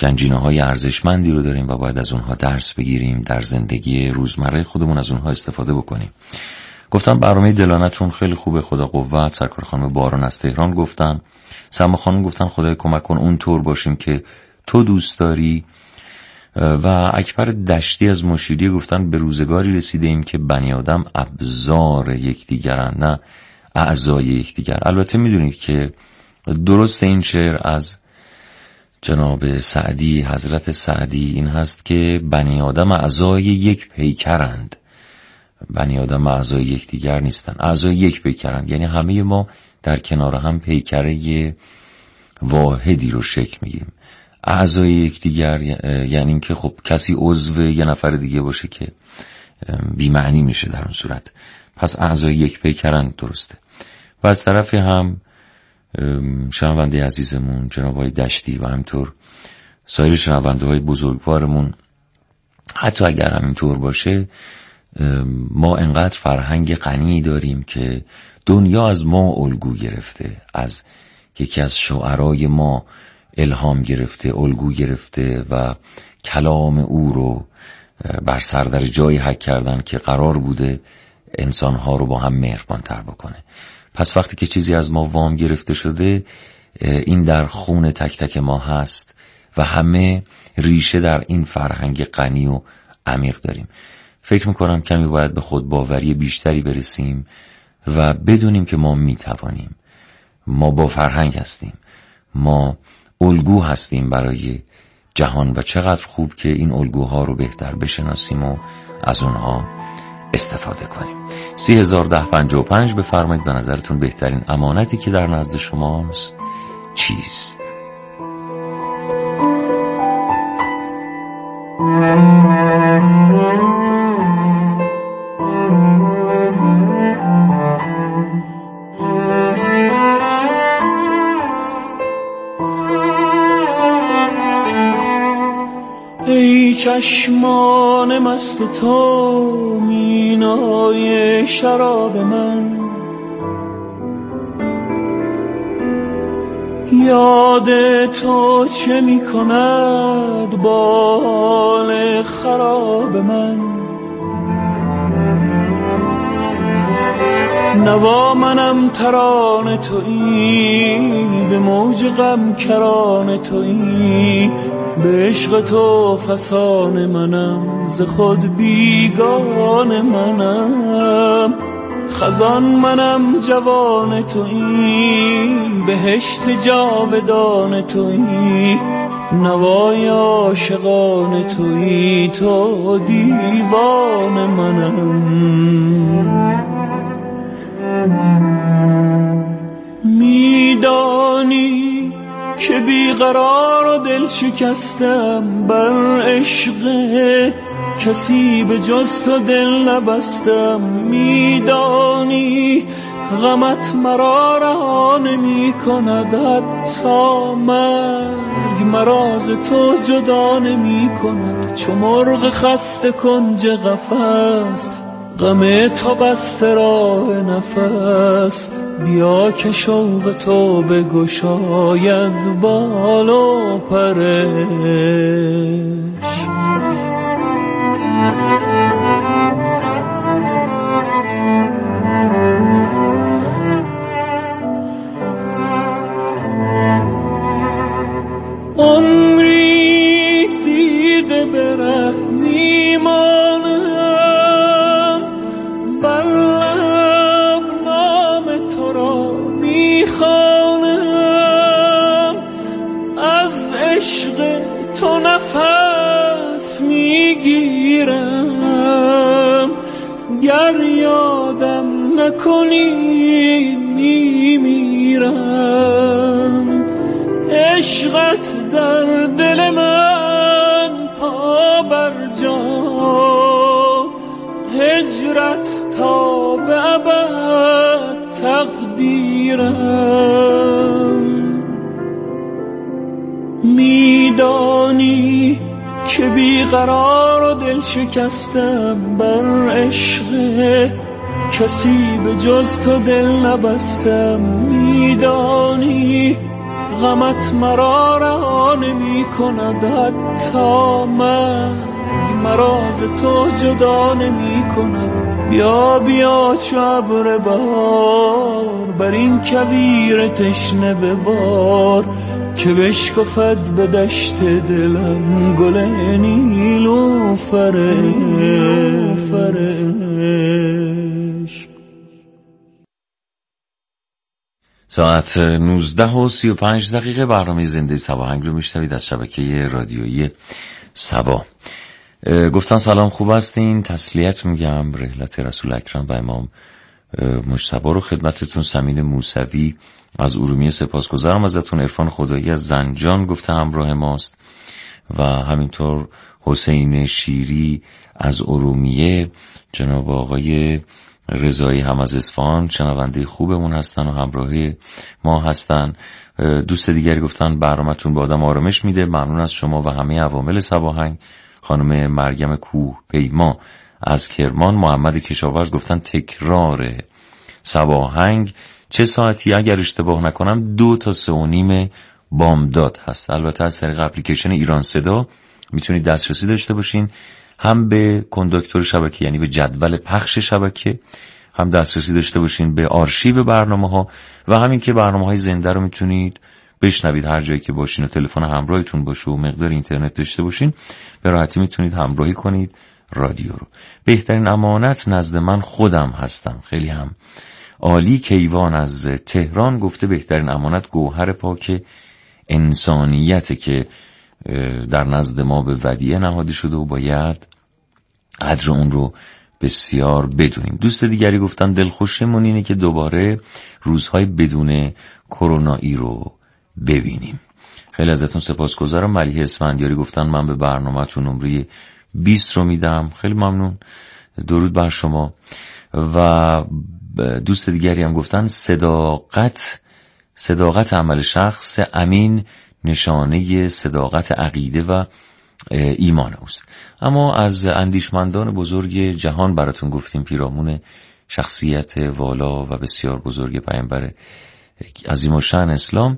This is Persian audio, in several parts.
گنجینه‌های ارزشمندی رو داریم و باید از اونها درس بگیریم، در زندگی روزمره خودمون از اونها استفاده بکنیم. گفتم برنامه دلانتون خیلی خوبه، خدا قوت. سرکار خانم باران از تهران گفتن، سما خانم گفتن خدای کمک کن اونطور باشیم که تو دوست داری. و اکبر دشتی از مشیری گفتن به روزگاری رسیده ایم که بنی آدم ابزار یکدیگرن نه اعضای یکدیگر. البته میدونید که درست این شعر از جناب سعدی، حضرت سعدی، این هست که بنی آدم اعضای یک پیکرند. بنی آدم اعضای یکدیگر نیستن، اعضای یک پیکرند، یعنی همه ما در کنار هم پیکره واحدی رو شکل میگیم. اعضای یکدیگر یعنی این که خب کسی عضو یه نفر دیگه باشه که بی معنی میشه در اون صورت. پس اعضای یک پیکرند درسته. و از طرفی هم شنونده عزیزمون جناب آقای دشتی و همینطور سایر شنونده های بزرگوارمون، حتی اگر همینطور باشه ما انقدر فرهنگ غنی داریم که دنیا از ما الگو گرفته، از یکی از شاعرای ما الهام گرفته، الگو گرفته و کلام او رو بر سر در جایی حک کردن که قرار بوده انسانها رو با هم مهربان‌تر بکنه. پس وقتی که چیزی از ما وام گرفته شده، این در خون تک تک ما هست و همه ریشه در این فرهنگ غنی و عمیق داریم. فکر میکنم کمی باید به خود باوری بیشتری برسیم و بدونیم که ما میتوانیم، ما با فرهنگ هستیم، ما الگو هستیم برای جهان و چقدر خوب که این الگوها رو بهتر بشناسیم و از اونها استفاده کنیم. 301055 بفرمایید. به نظرتون بهترین امانتی که در نزد شماست چیست؟ ای چشمان مست تو مینای شراب من، یاد تو چه می کند با حال خراب من. نوا منم ترانه تویی، به موج غم کرانه تویی، به عشق تو فسانه منم، ز خود بیگانه منم. خزان منم جوان تویی، بهشت جاودان تویی، نوای عاشقان تویی، تو دیوان منم. میدانی که بیقرار و دل شکستم، بر عشق کسی به جز تو دل نبستم. میدانی غمت مرا رها نمی کند، حتی مرگ مرا ز تو جدا نمی کند. چو مرغ خسته کنج قفس، غم تو بسته راه نفس. بیا که شوق تو بگشاید بال و پرش. عمری دیده به ره میمانم، بر لب نام تو را میخوانم. از عشق تو نفس میگیرم، گر یادم نکنی میمیرم. عشقت در دل من پا بر جا، هجرت تا به ابد تقدیرم. میدانی که بیقرار و دل شکستم، بر عشق کسی به جز تو دل نبستم. میدانی غمت مرا رها نمی کند، حتی مرا ز تو جدا نمی کند. بیا بیا چو ابر بهار، بر این کویر تشنه ببار، که بشکفد به دشت دلم گل نیلوفرش. ساعت 19:35 برنامه زنده صباهنگ رو میشنوید از شبکه رادیویی صبا. گفتن سلام، خوب هستین؟ تسلیت میگم. رحلت رسول اکرم و امام مجتبی رو خدمتتون سمین موسوی از ارومیه سپاسگزارم ازتون. عرفان خدایی از زنجان گفته همراه ماست و همینطور حسین شیری از ارومیه، جناب آقای رضایی هم از اصفهان شنونده خوبمون هستن و همراه ما هستن. دوست دیگری گفتن برنامه‌تون به آدم آرامش میده، ممنون از شما و همه عوامل صباهنگ. خانم مریم کوه پیما از کرمان. محمد کشاورز گفتن تکرار صباهنگ چه ساعتی؟ اگر اشتباه نکنم 2 تا 3:30 بامداد هست. البته از طریق اپلیکیشن ایران صدا میتونید دسترسی داشته باشین، هم به کنداکتور شبکه یعنی به جدول پخش شبکه، هم دسترسی داشته باشین به آرشیو برنامه‌ها و همین که برنامه‌های زنده رو میتونید بشنوید هر جایی که باشین و تلفن همراهتون باشه و مقدار اینترنت داشته باشین، به راحتی میتونید همراهی کنید رادیو رو. بهترین امانت نزد من خودم هستم. خیلی هم عالی. کیوان از تهران گفته بهترین امانت گوهر پاک انسانیته که در نزد ما به ودیعه نهاده شده و باید قدر اون رو بسیار بدونیم. دوست دیگری گفتن دلخوشمون اینه که دوباره روزهای بدون کرونایی رو ببینیم. خیلی ازتون سپاسگزارم. ملیحه اسفندیاری گفتن من به برنامه‌تون نمره 20 رو میدم. خیلی ممنون، درود بر شما. و دوست دیگری هم گفتن صداقت عمل شخص امین نشانه صداقت عقیده و ایمان اوست. اما از اندیشمندان بزرگ جهان براتون گفتیم، پیرامون شخصیت والا و بسیار بزرگ پیامبر عظیم الشأن اسلام.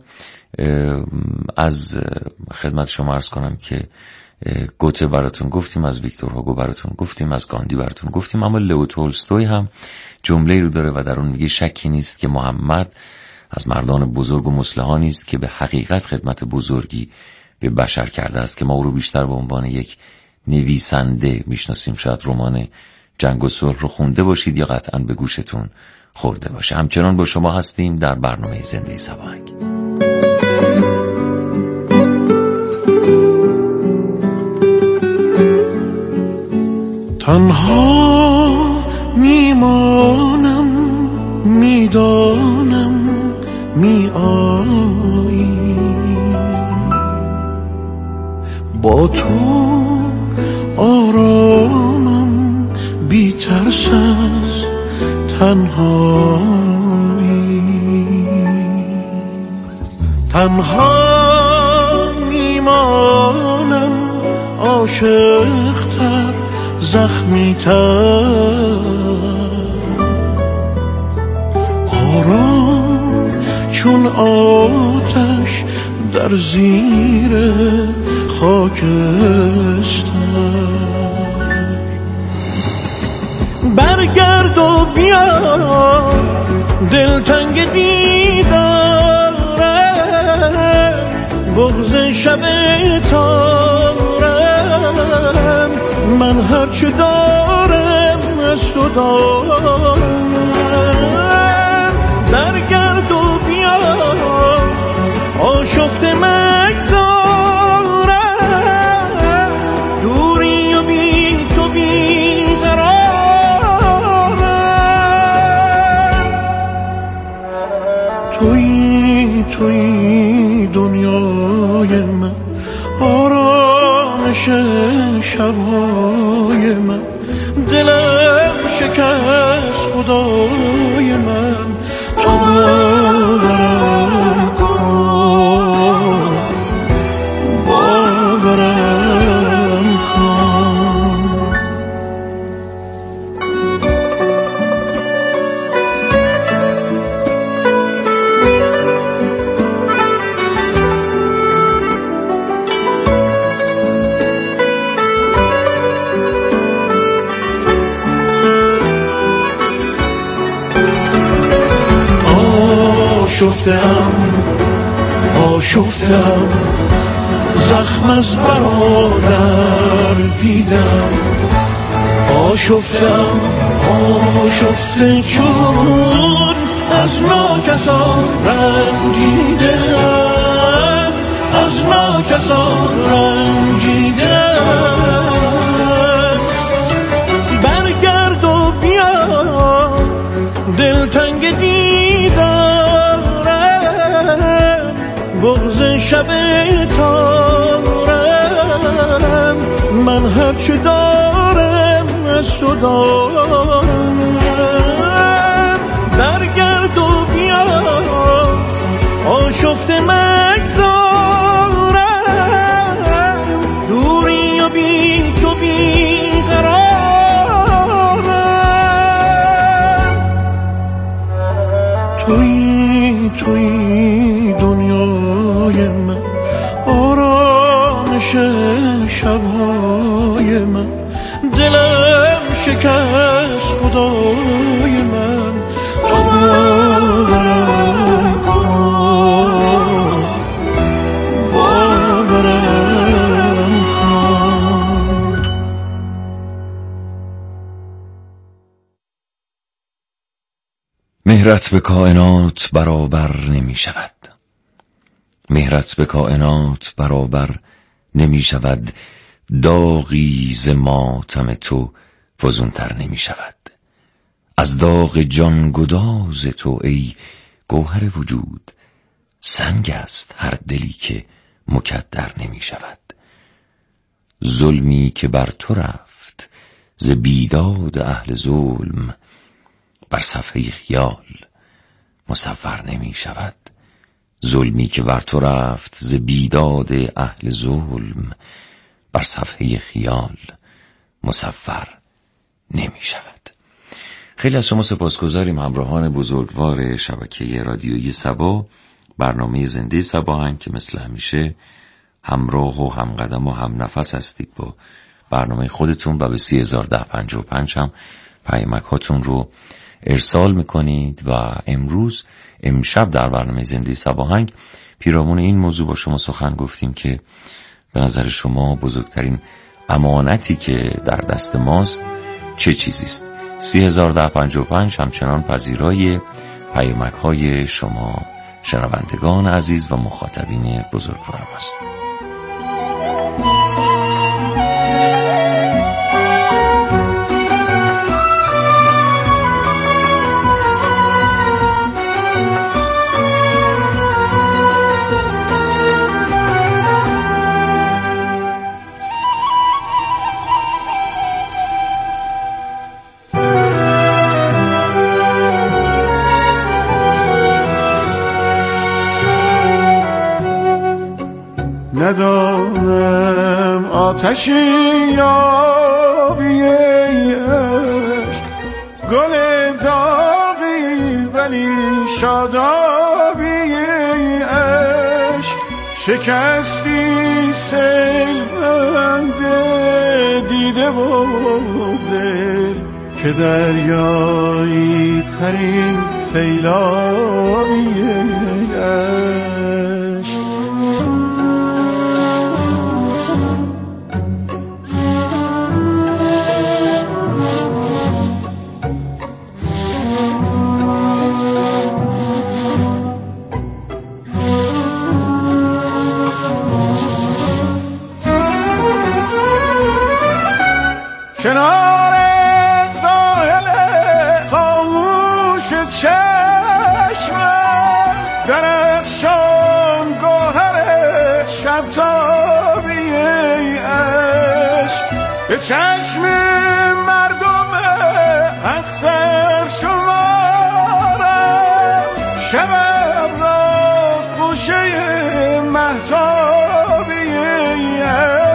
از خدمت شما عرض کنم که گوته براتون گفتیم، از ویکتور هوگو براتون گفتیم، از گاندی براتون گفتیم، اما لئو تولستوی هم جمله‌ای رو داره و در اون میگه شکی نیست که محمد از مردان بزرگ و مصلحانی است که به حقیقت خدمت بزرگی به بشر کرده است، که ما او رو بیشتر به عنوان یک نویسنده میشناسیم. شاید رمان جنگ و صلح رو خونده باشید یا قطعاً به گوشتون خورده باشه. همچنان با شما هستیم در برنامه زنده صباهنگ. تنها میمانم، میدانم میایی، با تو آرامم، بی ترس از تنهایی. تنها میمانم، عاشق‌تر، زخمی‌تر، آرام چون آتش در زیر خاکستر. برگرد و بیا، دلتنگ دیدارم، بغض شب تارم، من هرچه دارم از تو دارم. برگرد و بیا، آشفته مگذارم، دوری و بی تو بی قرارم. توی دنیای من، آرامش شبهای من، دلم شکست خدای من، تو باورم کن، باورم کن. آشفتم زخم از برادر دیدم، آشفته چون از ناکسان رنجیدم، از ناکسان رنجیدم. برگرد و بیا دلتنگ دیدارم، بغض شب تارم، من هرچه دارم از تو دارم. برگرد و بیا آشفته مگذارم، دوری و بی تو بی قرارم. توی دنیای من، آرامش شبهای من، دلم شکست خدای من، تو باورم کن، باورم کن. مهرت به کائنات برابر نمی شود، مهرت به کائنات برابر نمی شود، داغی ز ماتم تو فزونتر نمی شود. از داغ جان گداز تو ای گوهر وجود، سنگ است هر دلی که مکدر نمی شود. ظلمی که بر تو رفت ز بیداد اهل ظلم، بر صفحه خیال مصور نمی شود. ظلمی که بر تو رفت ز بیداد اهل ظلم، بر صفحه خیال مصور نمی شود. خیلی از شما سپاسگزاریم همراهان بزرگوار شبکه رادیویی صبا، برنامه زنده صباهنگ که مثل همیشه همراه و همقدم و هم نفس هستید با برنامه خودتون و به 301055 هم پیامک هاتون رو ارسال میکنید. و امشب در برنامه زنده صباهنگ پیرامون این موضوع با شما سخن گفتیم که به نظر شما بزرگترین امانتی که در دست ماست چه چیزی است؟ 301055 همچنان پذیرای پیامک های شما شنوندگان عزیز و مخاطبین بزرگوارم است. ندانم آتشی یا بیش، گل داغی ولی شادابی عشق، شکستی سیل بنده دیده و دل، که دریایی ترین سیلابی عشق. کنار ساحل خاموش چشمم، درخشان گوهر شب تابی عشق، به چشم مردم اختر شمارم، شبم را خوشه مهتابی عشق.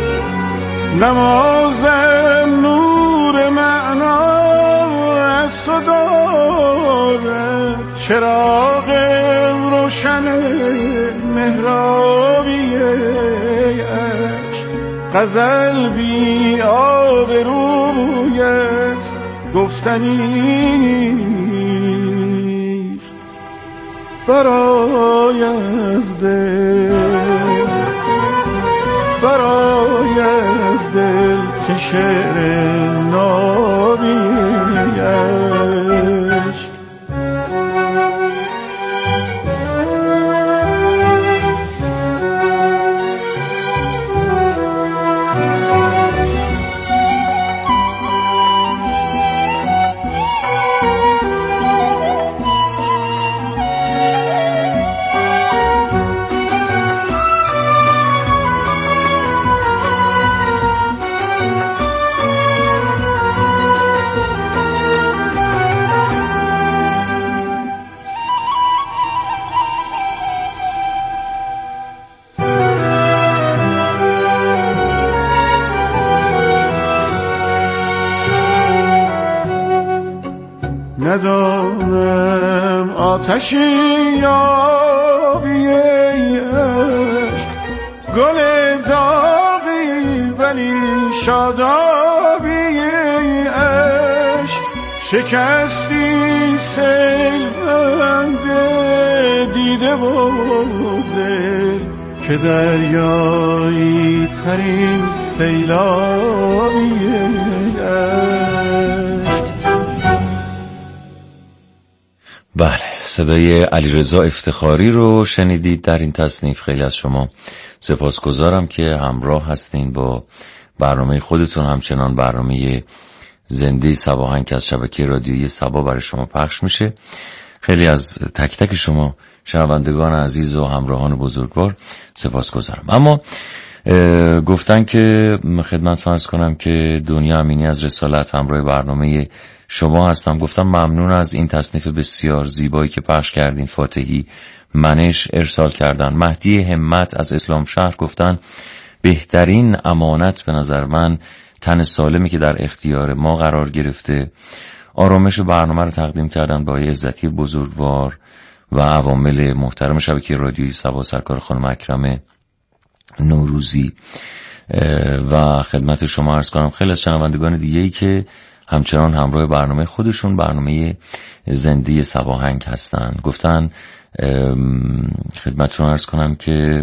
نمازم نور معنا از تو دارد چراغ روشن مهرابی عشق. غزل بی آبرویت گفتنی نیست برای از دل، برای از دل که شعر نابی عشق. ندانم آتشی یا بیش گل داغی ولی شادابی عشق. شکستی سیل بند دیده و دل که دریایی ترین سیلابی عشق. بله، صدای علیرضا افتخاری رو شنیدید در این تصنیف. خیلی از شما سپاسگزارم که همراه هستین با برنامه خودتون، همچنان برنامه زنده صباهنگ که از شبکه رادیویی صبا برای شما پخش میشه. خیلی از تک تک شما شنوندگان عزیز و همراهان بزرگوار سپاسگزارم. اما گفتن که خدمتتون عرض کنم که دنیا امینی از رسالت همراه برنامه شما هستم. گفتم ممنون از این تصنیف بسیار زیبایی که پخش کردین. فاتحی منش ارسال کردن. مهدی همت از اسلام شهر گفتن بهترین امانت به نظر من تن سالمی که در اختیار ما قرار گرفته. آرامش برنامه رو تقدیم کردن با عزتی بزرگوار و عوامل محترم شبکه رادیویی صبا، سرکار خانم اکرم نوروزی. و خدمت شما عرض کنم خیلی از شنوندگان دیگه‌ای که همچنان همراه برنامه خودشون، برنامه زنده صباهنگ هستن، گفتن خدمتتون عرض کنم که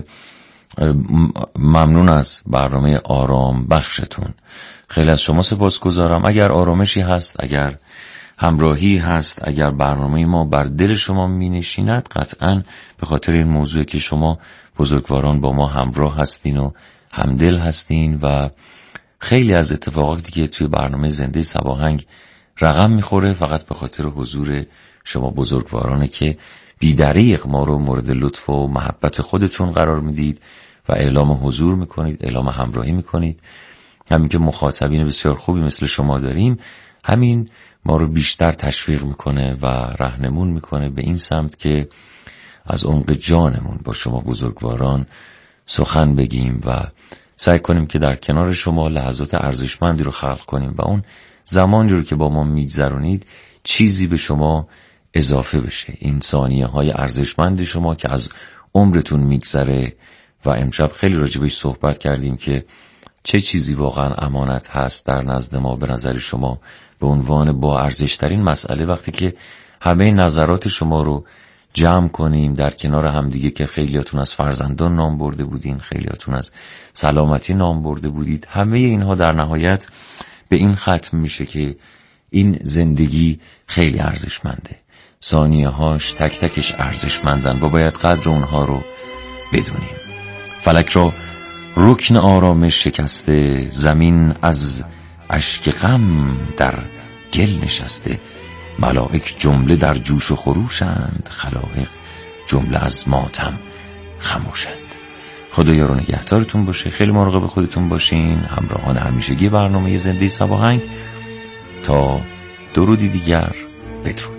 ممنون از برنامه آرام بخشتون. خیلی از شما سپاسگزارم. اگر آرامشی هست، اگر همراهی هست، اگر برنامه ما بر دل شما می نشیند، قطعاً به خاطر این موضوع که شما بزرگواران با ما همراه هستین و همدل هستین و خیلی از اتفاقاتی که توی برنامه زنده صباهنگ رقم میخوره فقط به خاطر حضور شما بزرگوارانه که بی‌دریغ ما رو مورد لطف و محبت خودتون قرار میدید و اعلام حضور میکنید، اعلام همراهی میکنید. همین که مخاطبین بسیار خوبی مثل شما داریم، همین ما رو بیشتر تشویق میکنه و راهنمون میکنه به این سمت که از عمق جانمون با شما بزرگواران سخن بگیم و سعی کنیم که در کنار شما لحظات ارزشمندی رو خلق کنیم و اون زمانی رو که با ما میگذرونید چیزی به شما اضافه بشه. این ثانیه‌های ارزشمند شما که از عمرتون میگذره و امشب خیلی راجع بهش صحبت کردیم که چه چیزی واقعا امانت هست در نزد ما به نظر شما به عنوان با ارزشترین مسئله. وقتی که همه نظرات شما رو جمع کنیم در کنار همدیگه که خیلیاتون از فرزندان نام برده بودین، خیلیاتون از سلامتی نام برده بودید، همه اینها در نهایت به این ختم میشه که این زندگی خیلی ارزشمنده. ثانیه هاش تک تکش ارزشمندن و باید قدر اونها رو بدونیم. فلک را رکن آرامش شکسته، زمین از اشک غم در گل نشسته. ملائک جمله در جوش و خروشند، خلائق جمله از ماتم خموشند. خدا یار و نگهدارتون باشه. خیلی مراقب خودتون باشین. همراهان همیشگی برنامه زنده صباهنگ تا درودی دیگر، بدرود.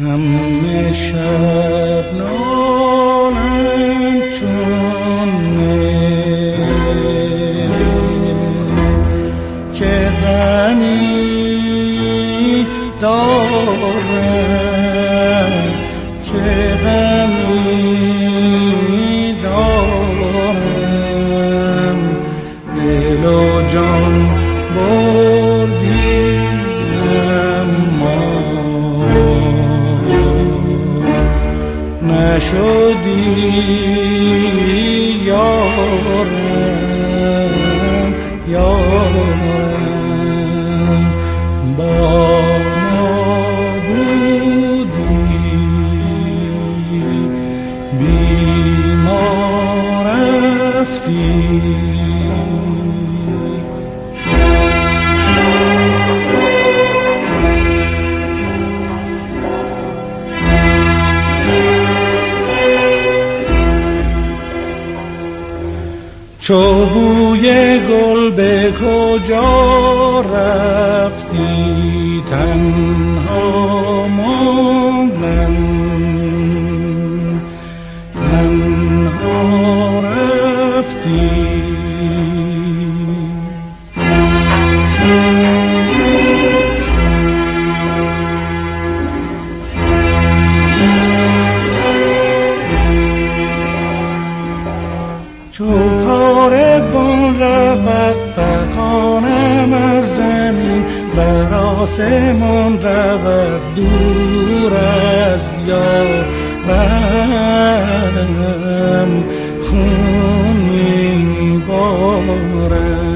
همه شب نالم چون که غمی دارم که غمی دارم دل و جان بردی اما نشدی یارم یارم با نبودی بی ما رفتی چو بوی گل به کجا رفتی تنها ماندم تنها رفتی چو کاروان رود فغانم از زمین بر آسمان رود دور از یارم خون می‌بارم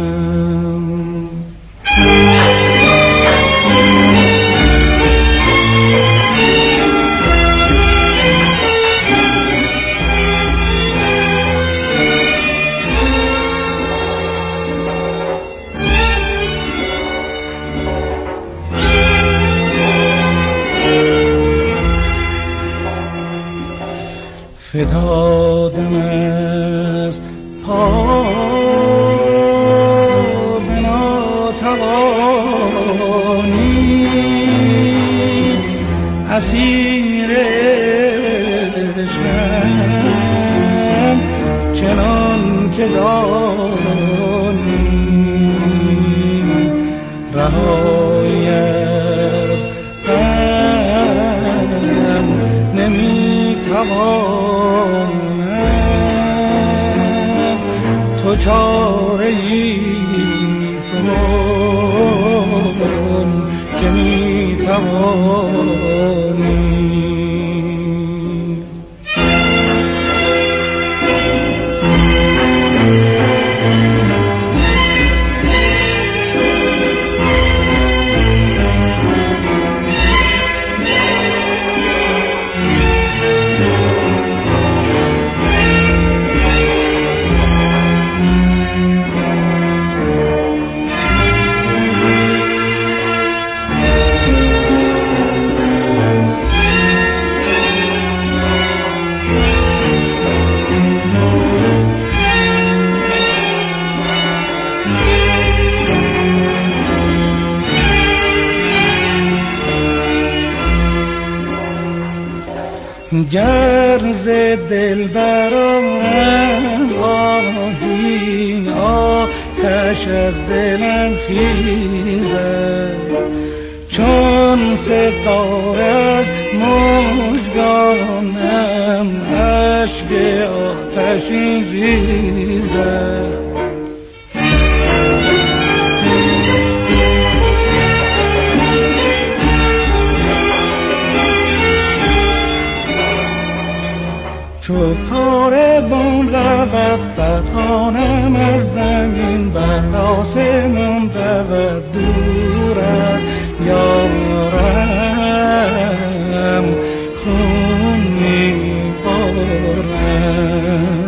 فتادم از پا به ناتوانی اسیر عشقم چنان که دانی رهایی از غم نمی‌توانم تو چاره‌ای کن که می‌توانی گر ز دلبرم آهی آتش از دلم خیزد چون ستاره از مژگانم اشک آتشین ریزد چو کاروان رود فغانم از زمین بر آسمان رود دور از یارم خون می‌بارم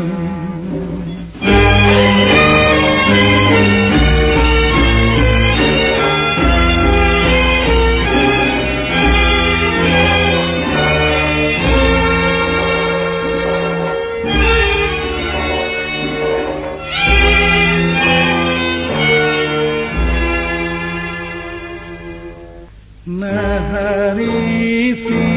نه حریفی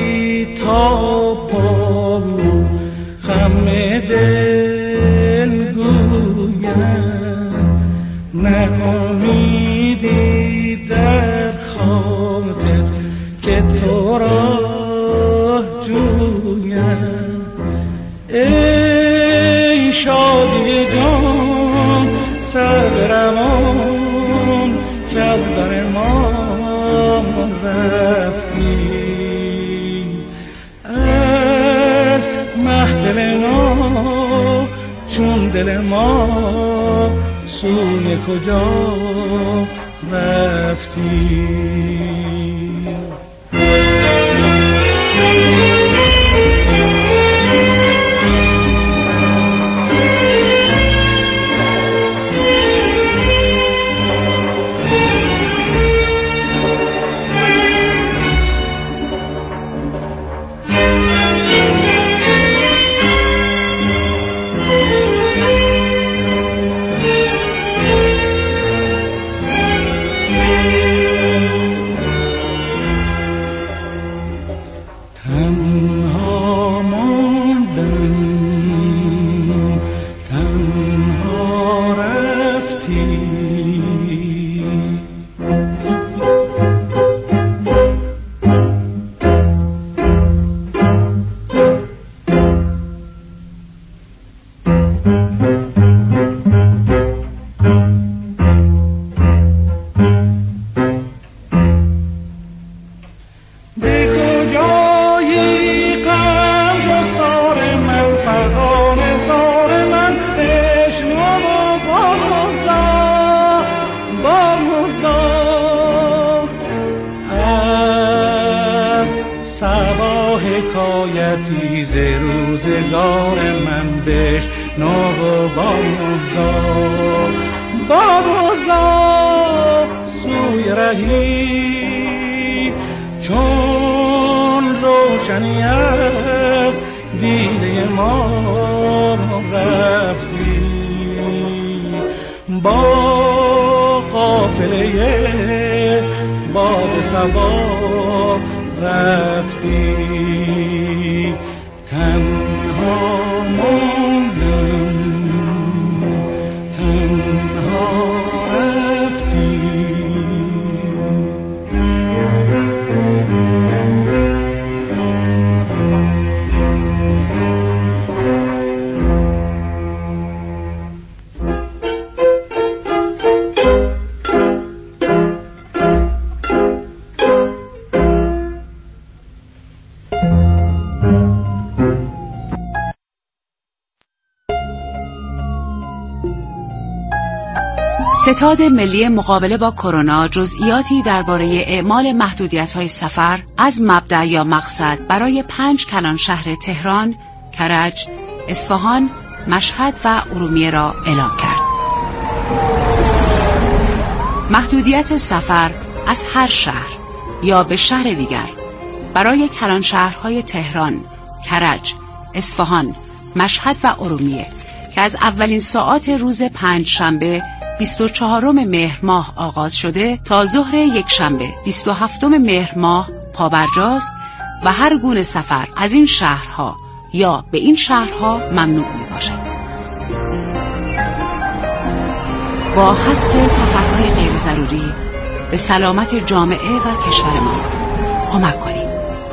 نه امیدی در خاطر که تو را جویم. ای شادی جان سرروان که از بر ما رفتی، از محفل ما چون دل ما سوی کجا رفتی. حکایتی ز روزگار من بشنو و باموزا سوی رهی چون روشنی از دیده ما رفتی، با قافله باد صبا رفتی. تنها موندم، تنها رفتی. ستاد ملی مقابله با کرونا جزئیاتی درباره اعمال محدودیت‌های سفر از مبدأ یا مقصد برای 5 کلان شهر تهران، کرج، اصفهان، مشهد و ارومیه را اعلام کرد. محدودیت سفر از هر شهر یا به شهر دیگر برای کلان شهرهای تهران، کرج، اصفهان، مشهد و ارومیه که از اولین ساعات روز 5 شنبه 24 مهر ماه آغاز شده تا ظهر یک شنبه 27 مهر ماه پابرجاست و هر گونه سفر از این شهرها یا به این شهرها ممنوع می باشد. با حذف سفرهای غیر ضروری به سلامت جامعه و کشور ما کمک کنید.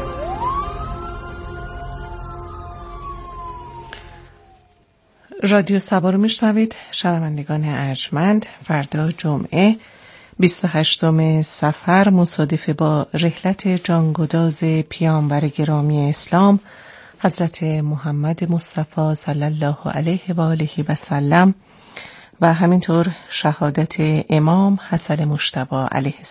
رادیو سبا رو میشنوید. شنوندگان ارجمند، فردا جمعه 28 صفر مصادف با رحلت جانگداز پیامبر گرامی اسلام حضرت محمد مصطفی صلی الله علیه و آله و سلم و همینطور شهادت امام حسن مجتبی علیه